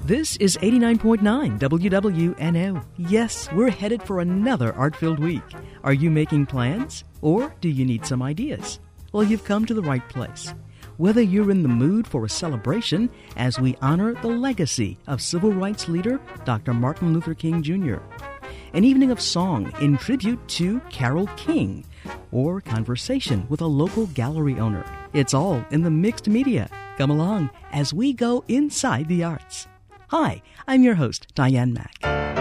This is 89.9 WWNO. Yes, we're headed for another art-filled week. Are you making plans? Or do you need some ideas? Well, you've come to the right place. Whether you're in the mood for a celebration as we honor the legacy of civil rights leader Dr. Martin Luther King Jr., an evening of song in tribute to Carole King, or conversation with a local gallery owner. It's all in the mixed media. Come along as we go inside the arts. Hi, I'm your host, Diane Mack.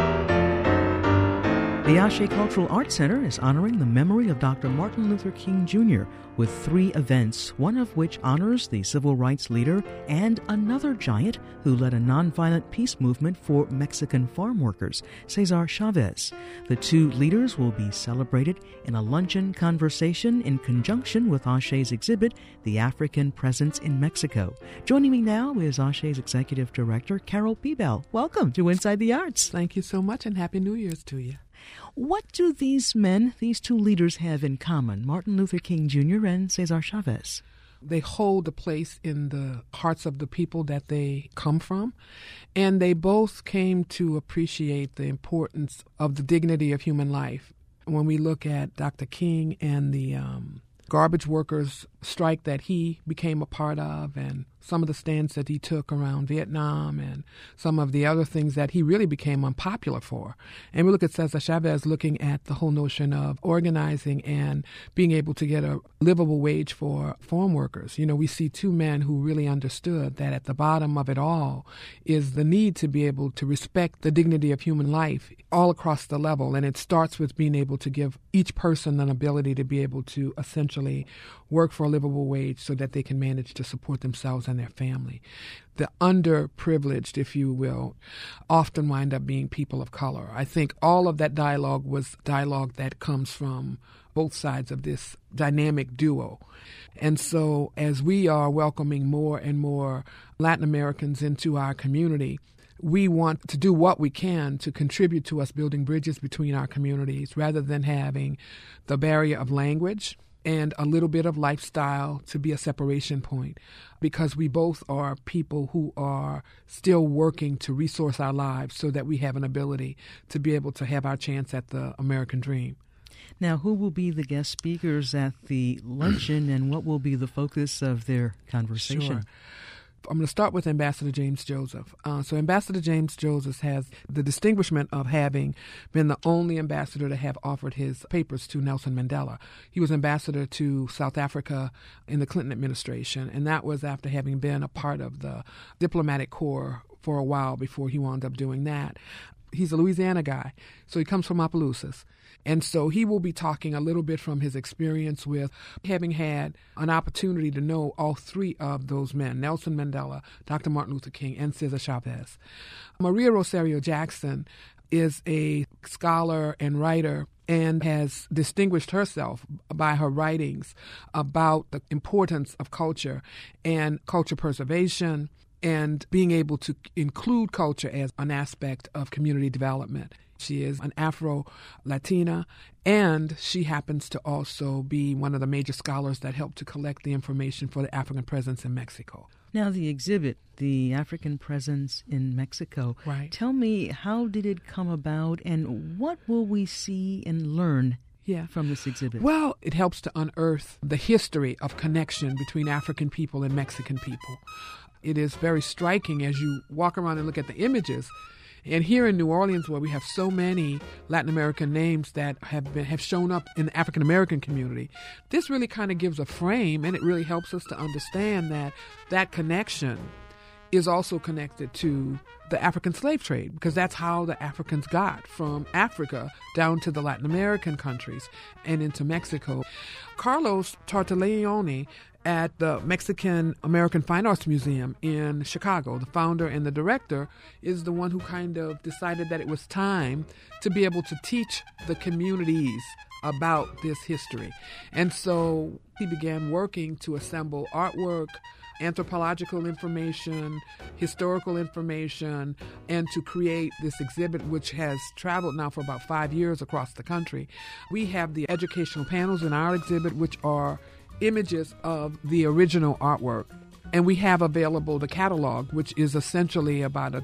The Ashe Cultural Arts Center is honoring the memory of Dr. Martin Luther King Jr. with 3 events, one of which honors the civil rights leader and another giant who led a nonviolent peace movement for Mexican farm workers, Cesar Chavez. The 2 leaders will be celebrated in a luncheon conversation in conjunction with Ashe's exhibit, The African Presence in Mexico. Joining me now is Ashe's Executive Director, Carol Peabell. Welcome to Inside the Arts. Thank you so much, and Happy New Year's to you. What do these men, these 2 leaders, have in common, Martin Luther King Jr. and Cesar Chavez? They hold a place in the hearts of the people that they come from, and they both came to appreciate the importance of the dignity of human life. When we look at Dr. King and the garbage workers strike that he became a part of, and some of the stands that he took around Vietnam, and some of the other things that he really became unpopular for. And we look at Cesar Chavez looking at the whole notion of organizing and being able to get a livable wage for farm workers. You know, we see 2 men who really understood that at the bottom of it all is the need to be able to respect the dignity of human life all across the level. And it starts with being able to give each person an ability to be able to essentially work for a livable wage so that they can manage to support themselves and their family. The underprivileged, if you will, often wind up being people of color. I think all of that dialogue was dialogue that comes from both sides of this dynamic duo. And so as we are welcoming more and more Latin Americans into our community, we want to do what we can to contribute to us building bridges between our communities rather than having the barrier of language and a little bit of lifestyle to be a separation point, because we both are people who are still working to resource our lives so that we have an ability to be able to have our chance at the American dream. Now, who will be the guest speakers at the luncheon, and what will be the focus of their conversation? Sure. I'm going to start with Ambassador James Joseph. So Ambassador James Joseph has the distinguishment of having been the only ambassador to have offered his papers to Nelson Mandela. He was ambassador to South Africa in the Clinton administration, and that was after having been a part of the diplomatic corps for a while before he wound up doing that. He's a Louisiana guy, so he comes from Opelousas. And so he will be talking a little bit from his experience with having had an opportunity to know all 3 of those men, Nelson Mandela, Dr. Martin Luther King, and Cesar Chavez. Maria Rosario Jackson is a scholar and writer and has distinguished herself by her writings about the importance of culture and culture preservation and being able to include culture as an aspect of community development. She is an Afro-Latina, and she happens to also be one of the major scholars that helped to collect the information for the African presence in Mexico. Now, the exhibit, The African Presence in Mexico. Right. Tell me, how did it come about, and what will we see and learn from this exhibit? Well, it helps to unearth the history of connection between African people and Mexican people. It is very striking as you walk around and look at the images. And here in New Orleans, where we have so many Latin American names that have shown up in the African American community, this really kind of gives a frame, and it really helps us to understand that that connection is also connected to the African slave trade, because that's how the Africans got from Africa down to the Latin American countries and into Mexico. Carlos Tartaglione at the Mexican American Fine Arts Museum in Chicago, the founder and the director, is the one who kind of decided that it was time to be able to teach the communities about this history. And so he began working to assemble artwork, anthropological information, historical information, and to create this exhibit, which has traveled now for about 5 years across the country. We have the educational panels in our exhibit, which are images of the original artwork. And we have available the catalog, which is essentially about a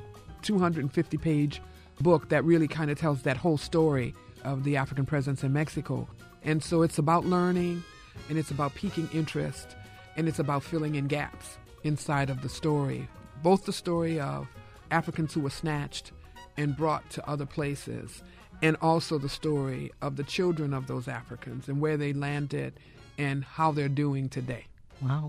250-page book that really kind of tells that whole story of the African presence in Mexico. And so it's about learning, and it's about piquing interest, and it's about filling in gaps inside of the story. Both the story of Africans who were snatched and brought to other places, and also the story of the children of those Africans and where they landed and how they're doing today. Wow.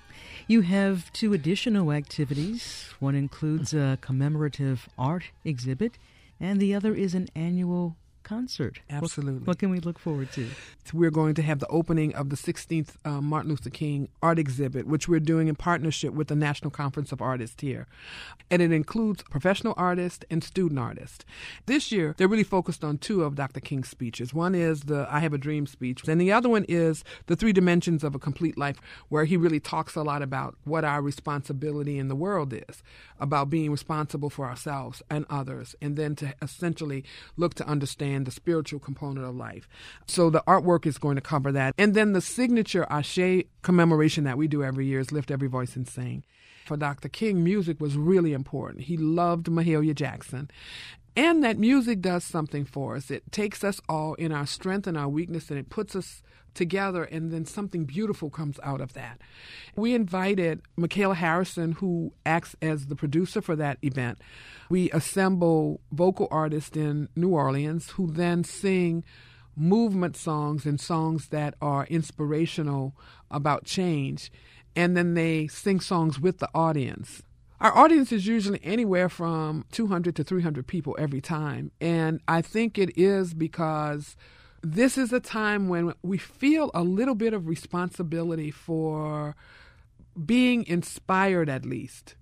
You have 2 additional activities. One includes a commemorative art exhibit, and the other is an annual concert. Absolutely. What can we look forward to? We're going to have the opening of the 16th Martin Luther King art exhibit, which we're doing in partnership with the National Conference of Artists here. And it includes professional artists and student artists. This year, they're really focused on 2 of Dr. King's speeches. One is the I Have a Dream speech, and the other one is the 3 dimensions of a complete life, where he really talks a lot about what our responsibility in the world is, about being responsible for ourselves and others, and then to essentially look to understand the spiritual component of life. So the artwork is going to cover that. And then the signature Ashe commemoration that we do every year is Lift Every Voice and Sing. For Dr. King, music was really important. He loved Mahalia Jackson. And that music does something for us. It takes us all in our strength and our weakness, and it puts us together, and then something beautiful comes out of that. We invited Michaela Harrison, who acts as the producer for that event. We assemble vocal artists in New Orleans who then sing movement songs and songs that are inspirational about change, and then they sing songs with the audience. Our audience is usually anywhere from 200 to 300 people every time, and I think it is because this is a time when we feel a little bit of responsibility for being inspired, at least,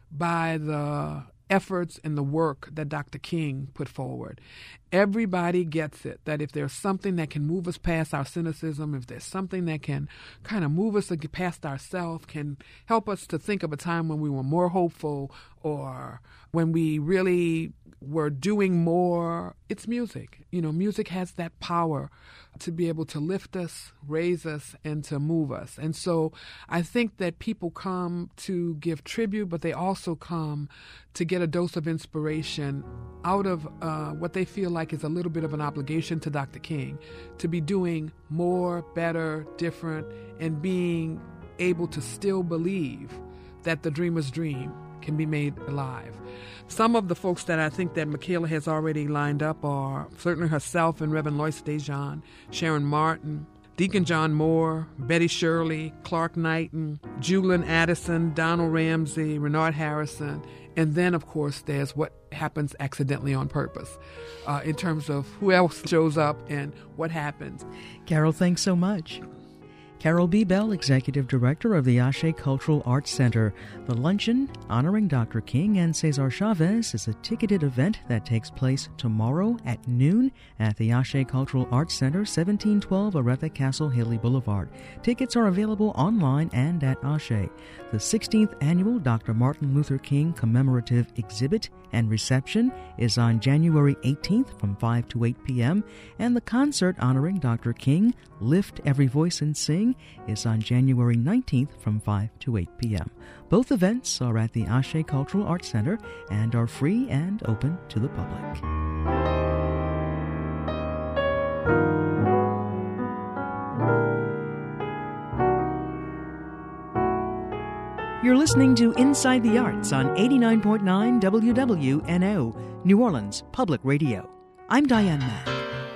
by the efforts and the work that Dr. King put forward. Everybody gets it, that if there's something that can move us past our cynicism, if there's something that can kind of move us past ourselves, can help us to think of a time when we were more hopeful or when we really were doing more, it's music. You know, music has that power to be able to lift us, raise us, and to move us. And so I think that people come to give tribute, but they also come to get a dose of inspiration out of what they feel like is a little bit of an obligation to Dr. King, to be doing more, better, different, and being able to still believe that the dreamer's dream can be made alive. Some of the folks that I think that Michaela has already lined up are certainly herself and Reverend Lois Dejan, Sharon Martin, Deacon John Moore, Betty Shirley, Clark Knighton, Julian Addison, Donald Ramsey, Renard Harrison, and then, of course, there's what happens accidentally on purpose in terms of who else shows up and what happens. Carol, thanks so much. Carol B. Bell, Executive Director of the Ashe Cultural Arts Center. The luncheon honoring Dr. King and Cesar Chavez is a ticketed event that takes place tomorrow at noon at the Ashe Cultural Arts Center, 1712 Aretha Castle, Haley Boulevard. Tickets are available online and at Ashe. The 16th annual Dr. Martin Luther King commemorative exhibit and reception is on January 18th from 5 to 8 p.m., and the concert honoring Dr. King, Lift Every Voice and Sing, is on January 19th from 5 to 8 p.m. Both events are at the Ashe Cultural Arts Center and are free and open to the public. You're listening to Inside the Arts on 89.9 WWNO, New Orleans Public Radio. I'm Diane Mack.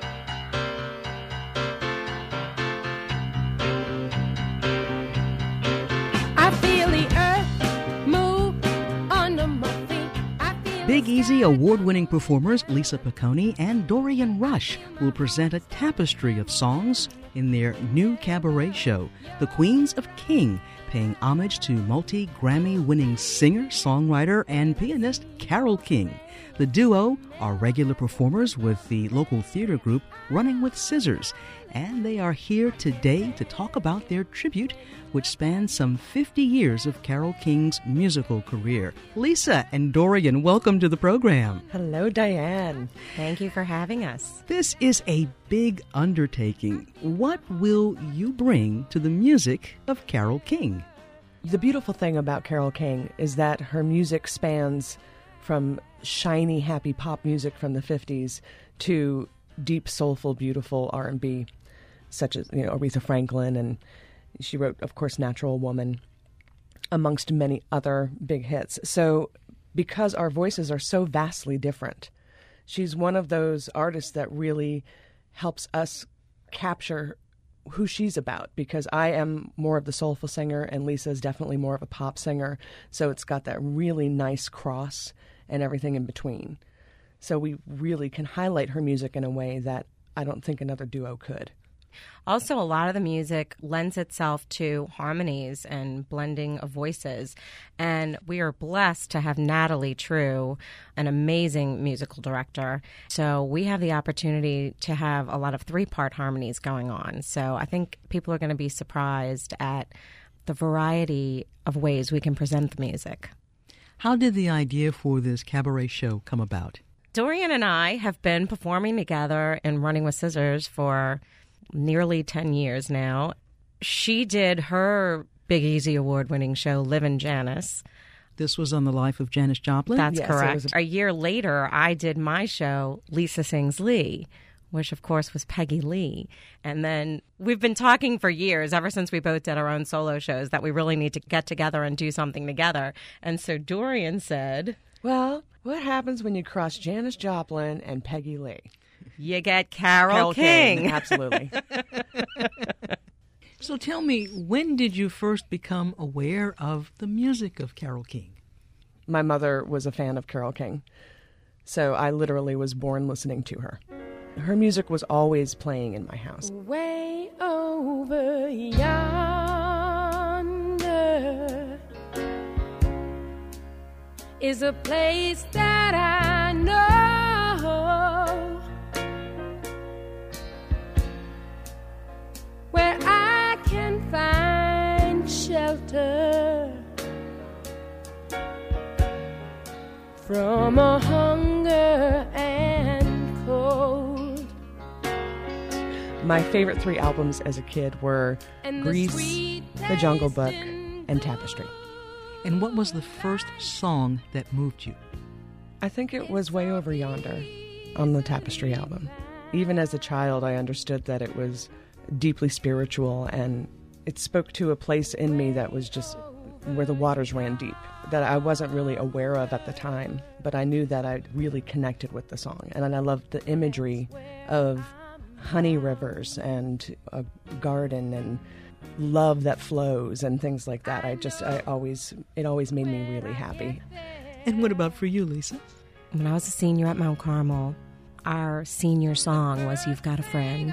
Big Easy award-winning performers Lisa Piccone and Dorian Rush will present a tapestry of songs in their new cabaret show, The Queens of King, paying homage to multi-Grammy-winning singer, songwriter, and pianist Carole King. The duo are regular performers with the local theater group Running with Scissors, and they are here today to talk about their tribute, which spans some 50 years of Carole King's musical career. Lisa and Dorian, welcome to the program. Hello, Diane. Thank you for having us. This is a big undertaking. What will you bring to the music of Carole King? The beautiful thing about Carole King is that her music spans from shiny, happy pop music from the 50s to deep, soulful, beautiful R&B, such as, Aretha Franklin, and she wrote, of course, Natural Woman, amongst many other big hits. So because our voices are so vastly different, she's one of those artists that really helps us capture who she's about, because I am more of the soulful singer and Lisa is definitely more of a pop singer. So it's got that really nice cross and everything in between. So we really can highlight her music in a way that I don't think another duo could. Also, a lot of the music lends itself to harmonies and blending of voices. And we are blessed to have Natalie True, an amazing musical director. So we have the opportunity to have a lot of 3-part harmonies going on. So I think people are going to be surprised at the variety of ways we can present the music. How did the idea for this cabaret show come about? Dorian and I have been performing together in Running with Scissors for nearly 10 years now. She did her Big Easy Award-winning show, Livin' Janis. This was on the life of Janis Joplin? That's yes, correct. A year later, I did my show, Lisa Sings Lee, which, of course, was Peggy Lee. And then we've been talking for years, ever since we both did our own solo shows, that we really need to get together and do something together. And so Dorian said, well, what happens when you cross Janis Joplin and Peggy Lee? You get Carole King. Absolutely. So tell me, when did you first become aware of the music of Carole King? My mother was a fan of Carole King, so I literally was born listening to her. Her music was always playing in my house. Way over yonder is a place that I know, where I can find shelter from a hunger and cold. My favorite 3 albums as a kid were Grease, The Jungle Book, and Tapestry. And what was the first song that moved you? I think it was Way Over Yonder on the Tapestry album. Even as a child, I understood that it was deeply spiritual, and it spoke to a place in me that was just where the waters ran deep, that I wasn't really aware of at the time, but I knew that I really connected with the song. And I loved the imagery of honey rivers and a garden and love that flows and things like that. It always made me really happy. And what about for you, Lisa? When I was a senior at Mount Carmel, our senior song was You've Got a Friend.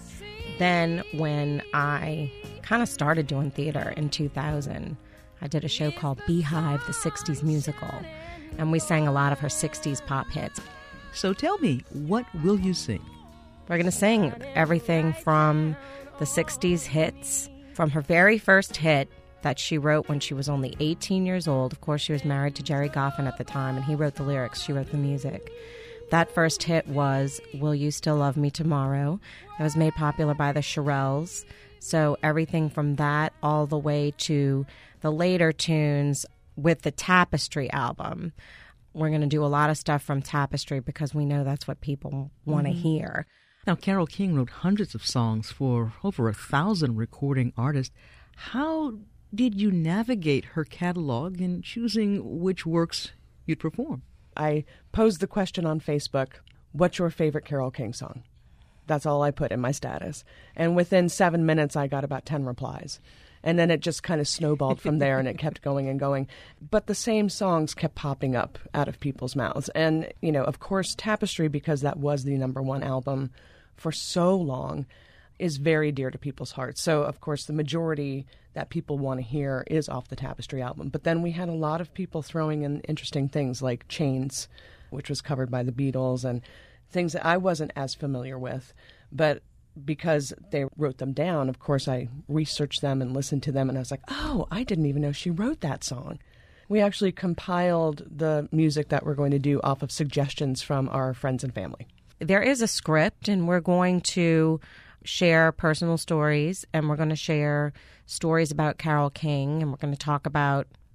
Then when I kind of started doing theater in 2000, I did a show called Beehive, the 60s musical, and we sang a lot of her 60s pop hits. So tell me, what will you sing? We're going to sing everything from the 60s hits, from her very first hit that she wrote when she was only 18 years old. Of course, she was married to Jerry Goffin at the time, and he wrote the lyrics. She wrote the music. That first hit was Will You Still Love Me Tomorrow? It was made popular by the Shirelles. So everything from that all the way to the later tunes with the Tapestry album. We're going to do a lot of stuff from Tapestry because we know that's what people want to hear. Now, Carole King wrote hundreds of songs for over 1,000 recording artists. How did you navigate her catalog in choosing which works you'd perform? I posed the question on Facebook, what's your favorite Carole King song? That's all I put in my status. And within 7 minutes, I got about 10 replies. And then it just kind of snowballed from there, and it kept going and going. But the same songs kept popping up out of people's mouths. And, of course, Tapestry, because that was the #1 album for so long, is very dear to people's hearts. So, of course, the majority that people want to hear is off the Tapestry album. But then we had a lot of people throwing in interesting things like Chains, which was covered by the Beatles, and things that I wasn't as familiar with. But because they wrote them down, of course, I researched them and listened to them, and I was like, oh, I didn't even know she wrote that song. We actually compiled the music that we're going to do off of suggestions from our friends and family. There is a script, and we're going to share personal stories, and we're going to share stories about Carole King, and we're going to talk about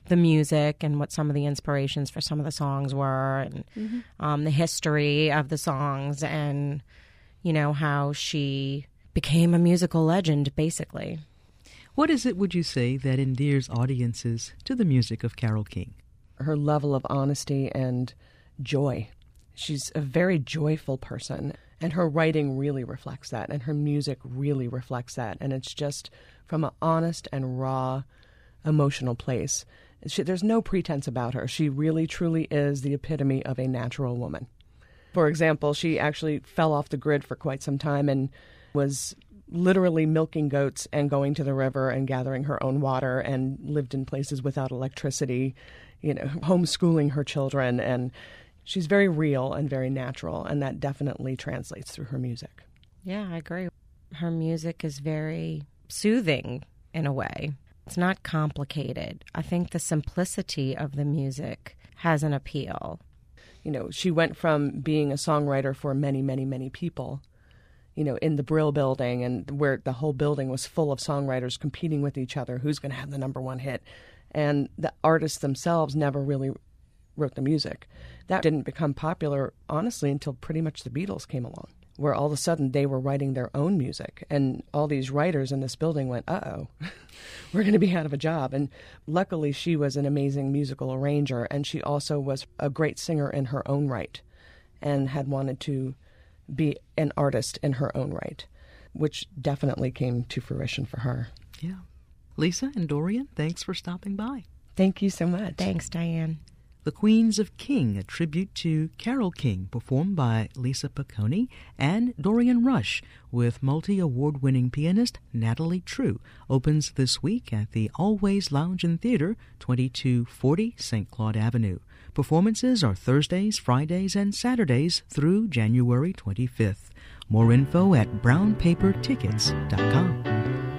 the music and what some of the inspirations for some of the songs were, and the history of the songs, and, you know, how she became a musical legend, basically. What is it, would you say, that endears audiences to the music of Carole King? Her level of honesty and joy. She's a very joyful person, and her writing really reflects that, and her music really reflects that, and it's just from an honest and raw emotional place. There's no pretense about her. She really, truly is the epitome of a natural woman. For example, she actually fell off the grid for quite some time and was literally milking goats and going to the river and gathering her own water, and lived in places without electricity, you know, homeschooling her children. And she's very real and very natural, and that definitely translates through her music. Yeah, I agree. Her music is very soothing in a way. It's not complicated. I think the simplicity of the music has an appeal. You know, she went from being a songwriter for many, many, many people, you know, in the Brill Building, and where the whole building was full of songwriters competing with each other, who's going to have the number one hit. And the artists themselves never really wrote the music. That didn't become popular, honestly, until pretty much the Beatles came along, where all of a sudden they were writing their own music. And all these writers in this building went, uh-oh, we're going to be out of a job. And luckily, she was an amazing musical arranger, and she also was a great singer in her own right, and had wanted to be an artist in her own right, which definitely came to fruition for her. Yeah. Lisa and Dorian, thanks for stopping by. Thank you so much. Thanks, Diane. The Queens of King, a tribute to Carole King, performed by Lisa Piccone and Dorian Rush, with multi-award-winning pianist Natalie True, opens this week at the Always Lounge and Theater, 2240 St. Claude Avenue. Performances are Thursdays, Fridays, and Saturdays through January 25th. More info at brownpapertickets.com.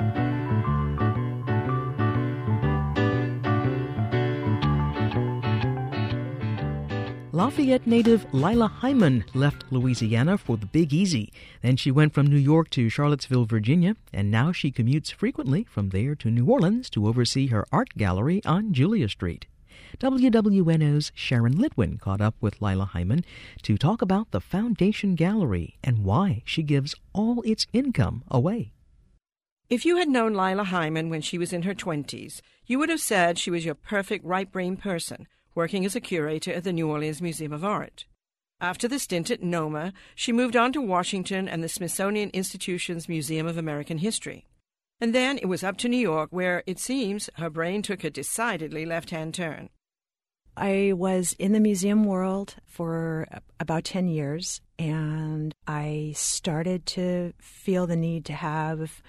Lafayette native Lila Hyman left Louisiana for the Big Easy. Then she went from New York to Charlottesville, Virginia, and now she commutes frequently from there to New Orleans to oversee her art gallery on Julia Street. WWNO's Sharon Litwin caught up with Lila Hyman to talk about the Foundation Gallery and why she gives all its income away. If you had known Lila Hyman when she was in her 20s, you would have said she was your perfect right-brain person, working as a curator at the New Orleans Museum of Art. After the stint at NOMA, she moved on to Washington and the Smithsonian Institution's Museum of American History. And then it was up to New York, where, it seems, her brain took a decidedly left-hand turn. I was in the museum world for about 10 years, and I started to feel the need to have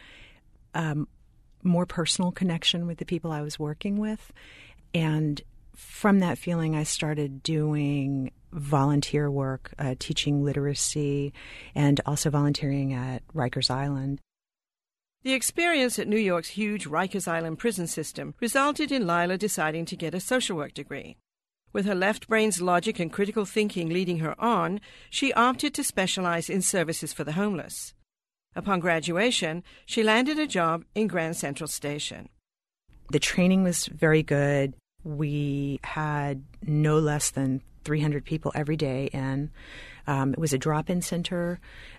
more personal connection with the people I was working with. And from that feeling, I started doing volunteer work, teaching literacy, and also volunteering at Rikers Island. The experience at New York's huge Rikers Island prison system resulted in Lila deciding to get a social work degree. With her left brain's logic and critical thinking leading her on, she opted to specialize in services for the homeless. Upon graduation, she landed a job in Grand Central Station. The training was very good. We had no less than 300 people every day in. It was a drop-in center.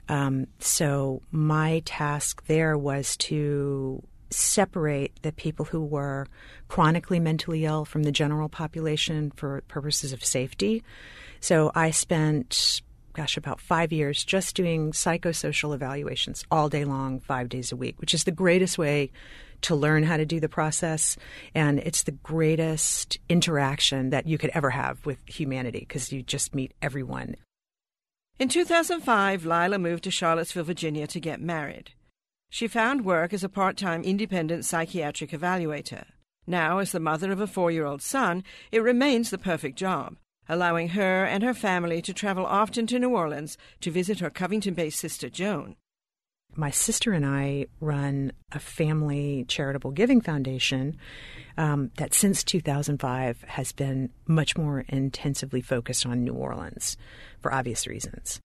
So my task there was to separate the people who were chronically mentally ill from the general population for purposes of safety. So I spent, about 5 years just doing psychosocial evaluations all day long, 5 days a week, which is the greatest way to learn how to do the process. And it's the greatest interaction that you could ever have with humanity because you just meet everyone. In 2005, Lila moved to Charlottesville, Virginia to get married. She found work as a part-time independent psychiatric evaluator. Now, as the mother of a 4-year-old son, it remains the perfect job, allowing her and her family to travel often to New Orleans to visit her Covington-based sister, Joan. My sister and I run a family charitable giving foundation that since 2005 has been much more intensively focused on New Orleans for obvious reasons.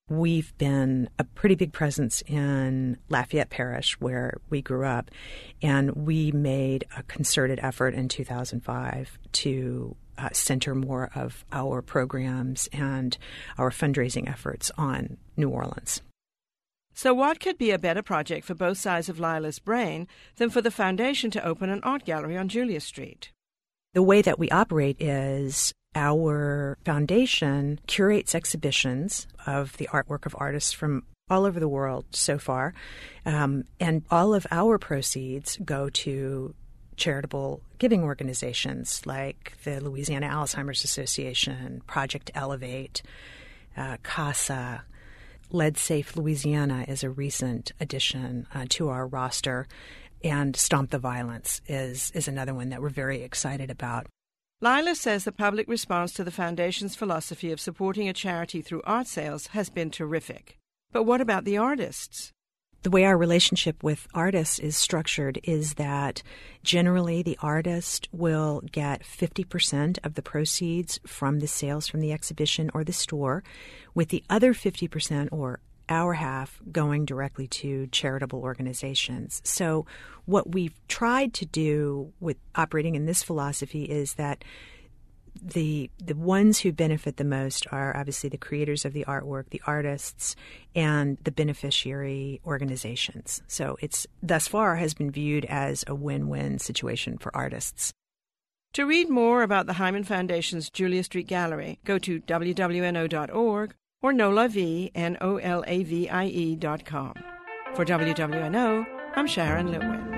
we've been a pretty big presence in Lafayette Parish, where we grew up, and we made a concerted effort in 2005 to center more of our programs and our fundraising efforts on New Orleans. So what could be a better project for both sides of Lila's brain than for the foundation to open an art gallery on Julia Street? The way that we operate is our foundation curates exhibitions of the artwork of artists from all over the world so far, and all of our proceeds go to charitable giving organizations like the Louisiana Alzheimer's Association, Project Elevate, CASA. Lead Safe Louisiana is a recent addition to our roster, and Stomp the Violence is another one that we're very excited about. Lila says the public response to the Foundation's philosophy of supporting a charity through art sales has been terrific. But what about the artists? The way our relationship with artists is structured is that generally the artist will get 50% of the proceeds from the sales from the exhibition or the store, with the other 50%, or our half, going directly to charitable organizations. So what we've tried to do with operating in this philosophy is that the ones who benefit the most are obviously the creators of the artwork, the artists, and the beneficiary organizations. So it's thus far has been viewed as a win-win situation for artists. To read more about the Hyman Foundation's Julia Street Gallery, go to wwno.org or nolavie.com. For WWNO, I'm Sharon Litwin.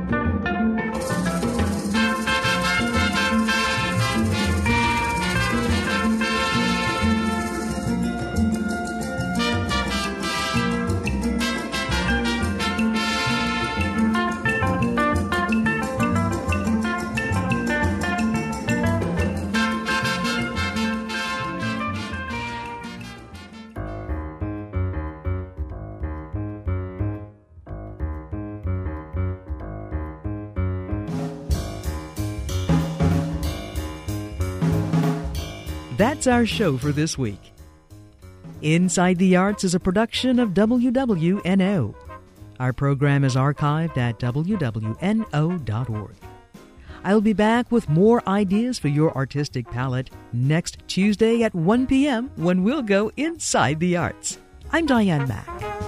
That's our show for this week. Inside the Arts is a production of WWNO. Our program is archived at wwno.org. I'll be back with more ideas for your artistic palette next Tuesday at 1 p.m. when we'll go inside the arts. I'm Diane Mack.